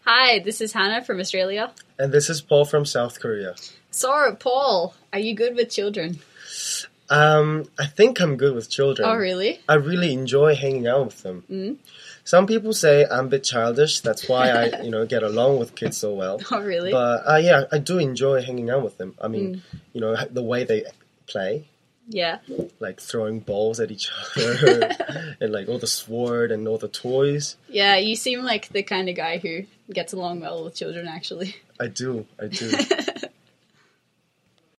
Hi, this is Hannah from Australia. And this is Paul from South Korea. So, Paul, are you good with children? I think I'm good with children. Oh, really? I really enjoy hanging out with them. Mm. Some people say I'm a bit childish. That's why I, get along with kids so well. Oh, really? But yeah, I do enjoy hanging out with them. I mean, the way they play, Yeah. like throwing balls at each other, and like all the sword and all the toys. Yeah, you seem like the kind of guy who gets along well with children, actually. I do.